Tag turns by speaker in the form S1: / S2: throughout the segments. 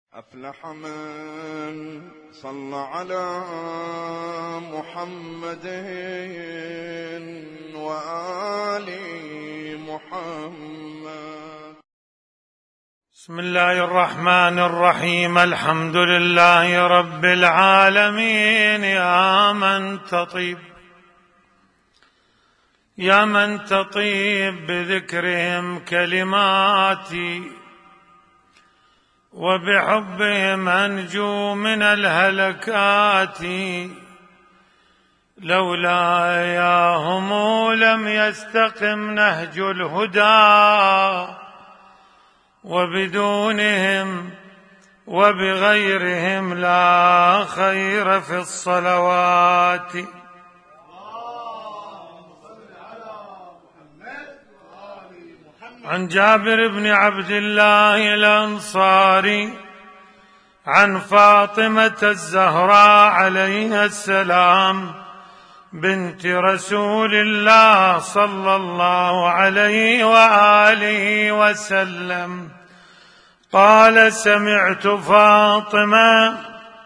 S1: أفلح من صلى على محمد وآل محمد.
S2: بسم الله الرحمن الرحيم. الحمد لله رب العالمين. يا من تطيب بذكرهم كلماتي، وبحبهم أنجو من الهلكات. لولا إياهم لم يستقم نهج الهدى، وبدونهم وبغيرهم لا خير في الصلوات. عن جابر بن عبد الله الأنصاري عن فاطمة الزهراء عليها السلام بنت رسول الله صلى الله عليه وآله وسلم قال: سمعت فاطمة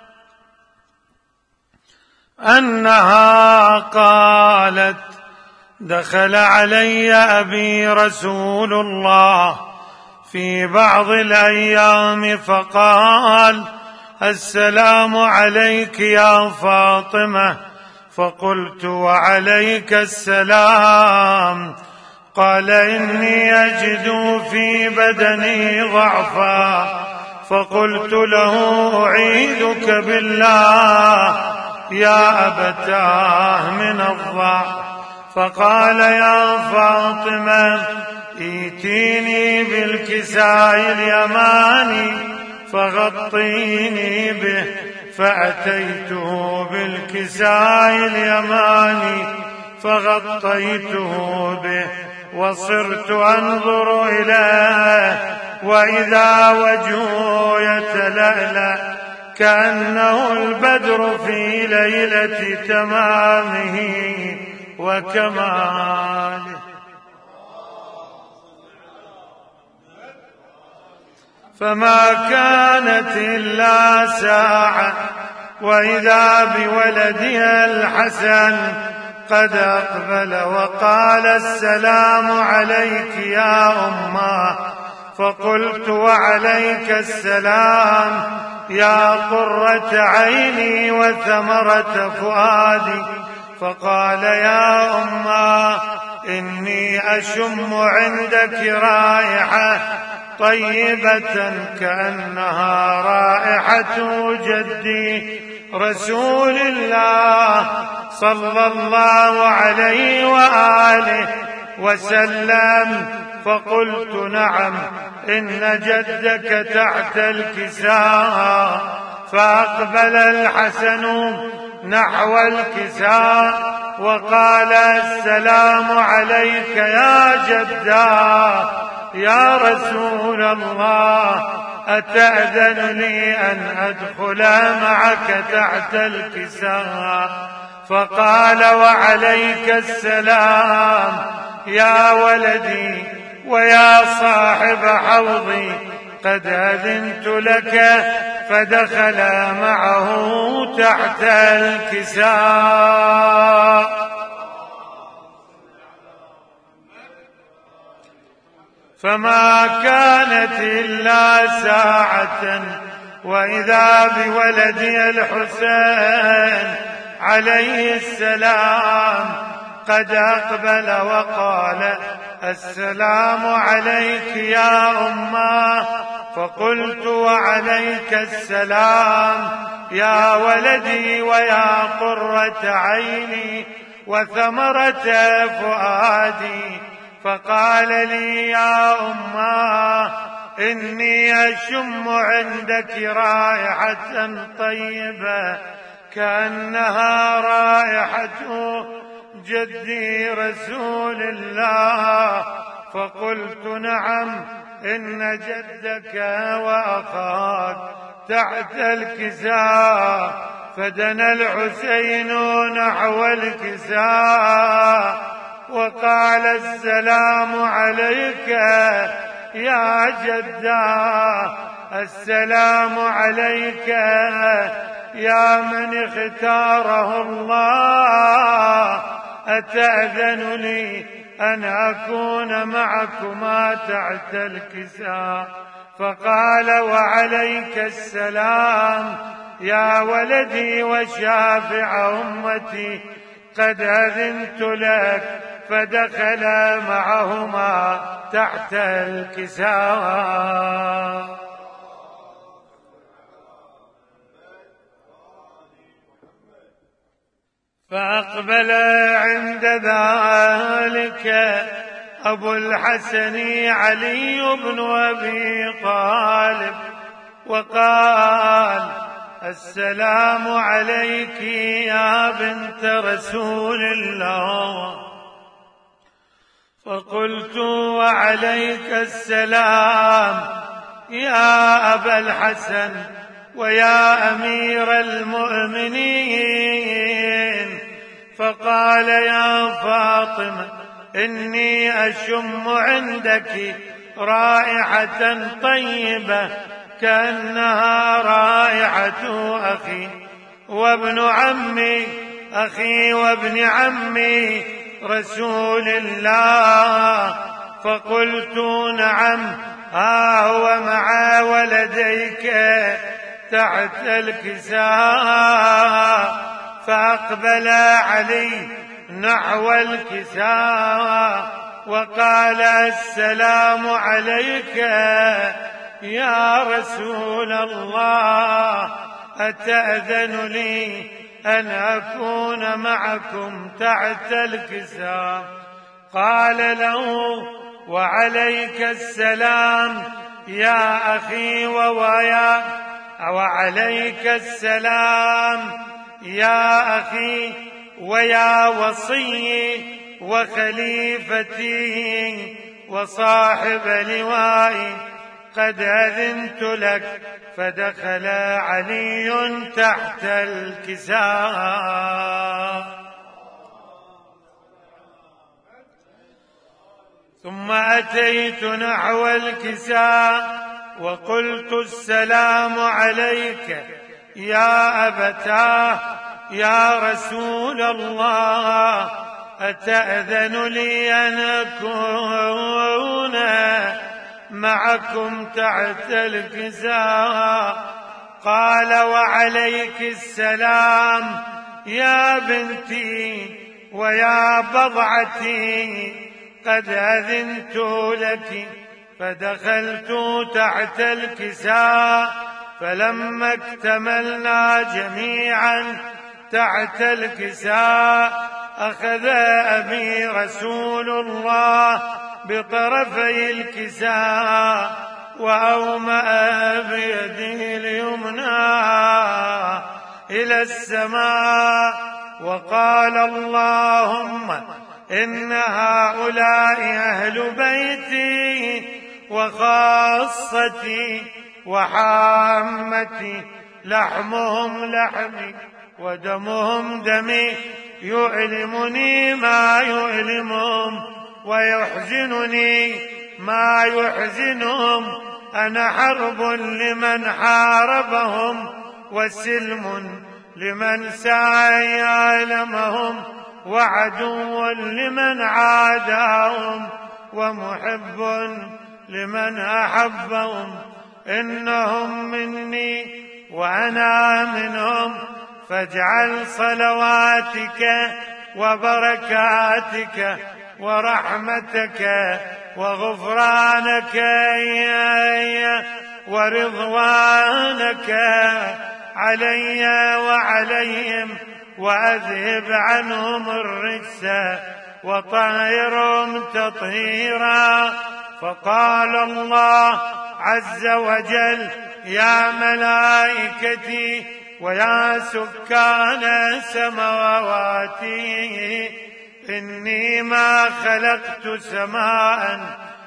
S2: أنها قالت: دخل علي أبي رسول الله في بعض الأيام فقال: السلام عليك يا فاطمة. فقلت: وعليك السلام. قال: إني أجد في بدني ضعفا. فقلت له: أعيذك بالله يا أبتاه من الضعف. فقال: يا فاطمة ائتيني بالكساء اليماني فغطيني به. فأتيته بالكساء اليماني فغطيته به، وصرت أنظر إليه وإذا وجهه يتلألأ كأنه البدر في ليلة تمامه وكماله. فما كانت إلا ساعة وإذا بولدها الحسن قد أقبل وقال: السلام عليك يا أمه. فقلت: وعليك السلام يا قرة عيني وثمرة فؤادي. فقال: يا أمه إني أشم عندك رائحة طيبة كأنها رائحة جدي رسول الله صلى الله عليه وآله وسلم. فقلت: نعم، إن جدك تحت الكساء. فأقبل الحسن نحو الكساء وقال: السلام عليك يا جدا يا رسول الله، أتأذن لي أن أدخل معك تحت الكساء؟ فقال: وعليك السلام يا ولدي ويا صاحب حوضي، قد أذنت لك. فدخل معه تحت الكساء. فما كانت إلا ساعة وإذا بولدي الحسين عليه السلام قد أقبل وقال: السلام عليك يا أمه. فقلت: وعليك السلام يا ولدي ويا قرة عيني وثمرة فؤادي. فقال لي: يا أمه إني أشم عندك رائحة طيبة كأنها رائحة جدي رسول الله. فقلت: نعم، إن جدك وأخاك تحت الكساء. فدنا الحسين نحو الكساء وقال: السلام عليك يا جدا السلام عليك يا من اختاره الله، أتأذن لي أن أكون معكما تحت الكساء؟ فقال وعليك السلام يا ولدي وشافع أمتي، قد أذنت لك. فدخل معهما تحت الكساء. فأقبل عند ذلك أبو الحسن علي بن أبي طالب وقال السلام عليك يا بنت رسول الله. فقلت وعليك السلام يا أبا الحسن ويا أمير المؤمنين. فقال يا فاطمة إني أشم عندك رائحة طيبة كأنها رائحة أخي وابن عمي، أخي وابن عمي رسول الله. فقلت نعم، ها هو مع ولديك تحت الكساء. فأقبل علي نحو الكساء وقال السلام عليك يا رسول الله، أتأذن لي أن أكون معكم تحت الكساء؟ قال له وعليك السلام يا أخي وعليك السلام يا أخي ويا وصي وخليفتي وصاحب لوائي، قد أذنت لك. فدخل علي تحت الكساء. ثم أتيت نحو الكساء وقلت السلام عليك يا أبتاه يا رسول الله، أتأذن لي أن أكون معكم تحت الكساء؟ قال وعليك السلام يا بنتي ويا بضعتي، قد أذنت لك. فدخلت تحت الكساء، فلما اكتملنا جميعا تحت الكساء أخذ أبي رسول الله بطرفي الكساء وأومأ بيده اليمنى إلى السماء وقال اللهم إن هؤلاء أهل بيتي وخاصتي وحامتي، لحمهم لحمي ودمهم دمي، يؤلمني ما يؤلمهم ويحزنني ما يحزنهم. أنا حرب لمن حاربهم وسلم لمن سعى يعلمهم، وعدو لمن عاداهم ومحب لمن أحبهم. إنهم مني وأنا منهم، فاجعل صلواتك وبركاتك ورحمتك وغفرانك ورضوانك علي وعليهم، وأذهب عنهم الرجس وطهرهم تطهيرا. فقال الله عز وجل يا ملائكتي ويا سكان سماواتي، إني ما خلقت سماء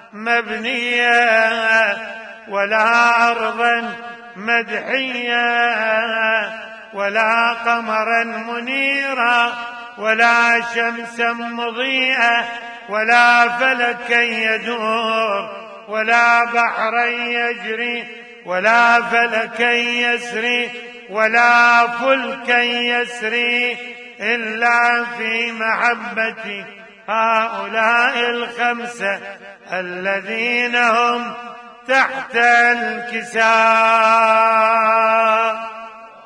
S2: مبنية ولا أرضا مدحية ولا قمرا منيرا ولا شمسا مضيئة ولا فلكا يدور ولا بحرا يجري ولا فلكا يسري ولا فلكا يسري إلا في محبة هؤلاء الخمسة الذين هم تحت الكساء.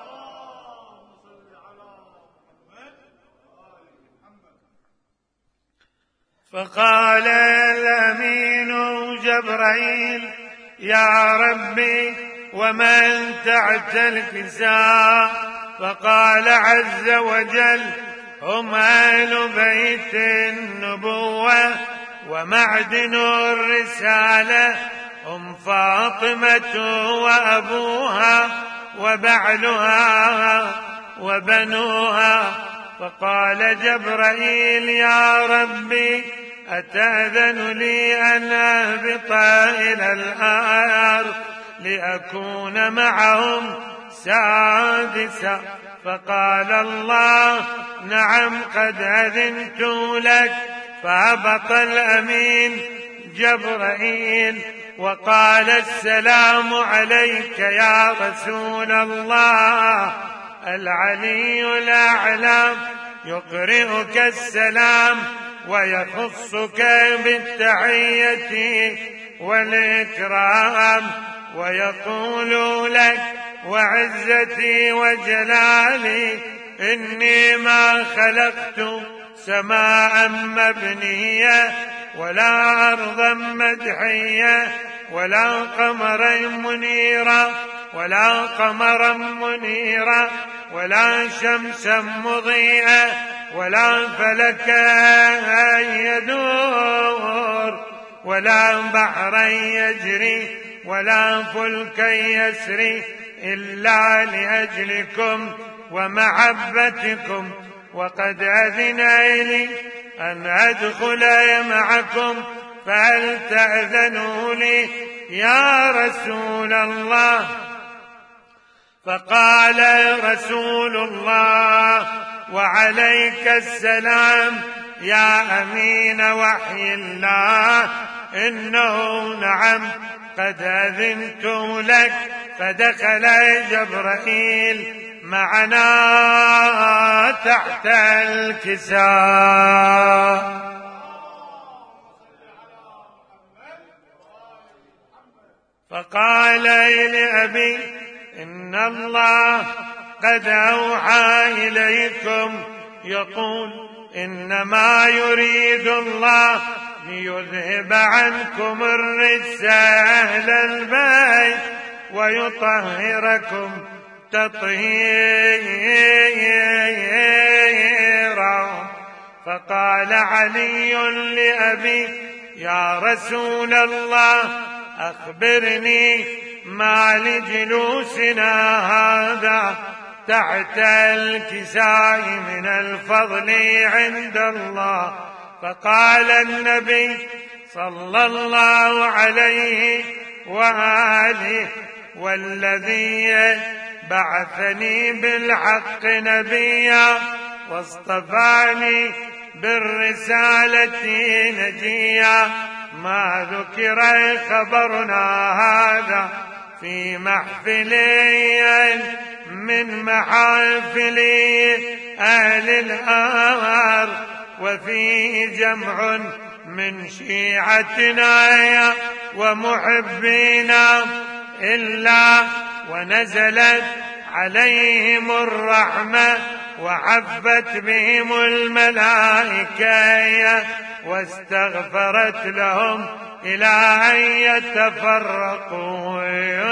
S2: فقال الأمين جبرائيل: يا ربي ومن تحت الكساء؟ فقال عز وجل: هم أهل بيت النبوة ومعدن الرسالة، هم فاطمة وأبوها وبعلها وبنوها. فقال جبرائيل: يا ربي أتأذن لي أن أهبط إلى الأرض لأكون معهم سادسا؟ فقال الله: نعم قد أذنت لك. فهبط الأمين جبرائيل وقال: السلام عليك يا رسول الله. العلي الأعلى يقرئك السلام ويخصك بالتحية والإكرام ويقول لك: وعزتي وجلالي إني ما خلقت سماء مبنية ولا أرضا مدحية ولا قمرا منيرا ولا شمسا مضيئة ولا فلكا يدور ولا بحرا يجري ولا فلكا يسري إلا لأجلكم ومحبتكم، وقد أذن لي أن أدخل معكم، فهل تأذنوا لي يا رسول الله؟ فقال رسول الله: وعليك السلام يا أمين وحي الله، إنه نعم قد أذنت لك. فدخل جبرائيل معنا تحت الكساء. فقال لأبي: إن الله قد أوحى إليكم يقول: إنما يريد الله ليذهب عنكم الرجس أهل البيت ويطهركم تطهيرا. فقال علي لأبي: يا رسول الله أخبرني ما لجلوسنا هذا تحت الكساء من الفضل عند الله. فقال النبي صلى الله عليه وآله: والذي بعثني بالحق نبيا واصطفاني بالرسالة نجيا، ما ذكر خبرنا هذا في محفل من محافل أهل الأرض، وفيه جمع من شيعتنا ومحبينا، إلا ونزلت عليهم الرحمة وحفت بهم الملائكة واستغفرت لهم إلى أن يتفرقوا.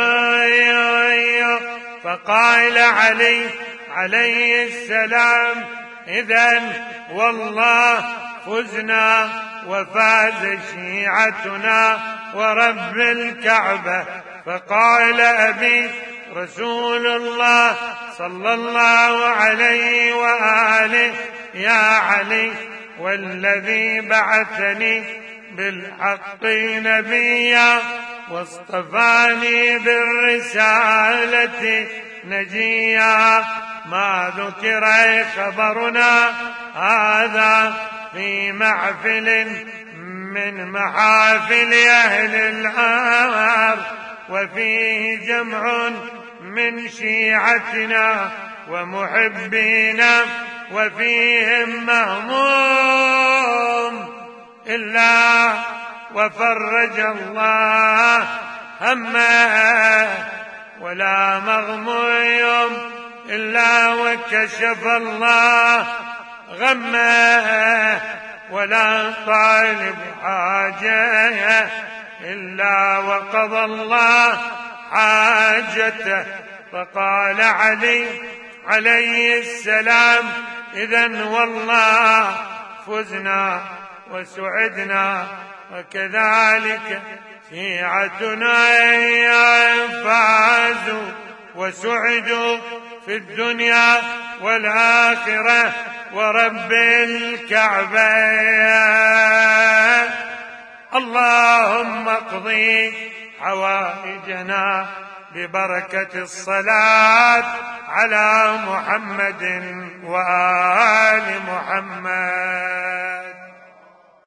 S2: فقال عليه السلام: إذن والله فزنا وفاز شيعتنا ورب الكعبة. فقال أبي: رسول الله صلى الله عليه وآله: يا علي، والذي بعثني بالحق نبيا واصطفاني بالرسالة نجيا، ما ذكر خبرنا هذا في محفل من محافل أهل الأرض، وفيه جمع من شيعتنا ومحبينا وفيهم مهموم إلا وفرج الله همه ولا مغموم إلا وكشف الله غمه ولا طالب حاجة إلا وقضى الله حاجته. فقال عليه السلام إذن والله فزنا وسعدنا وكذلك شيعتنا فازوا وسعدوا في الدنيا والآخرة ورب الكعبة. اللهم اقضي حوائجنا ببركة الصلاة على محمد وآل محمد.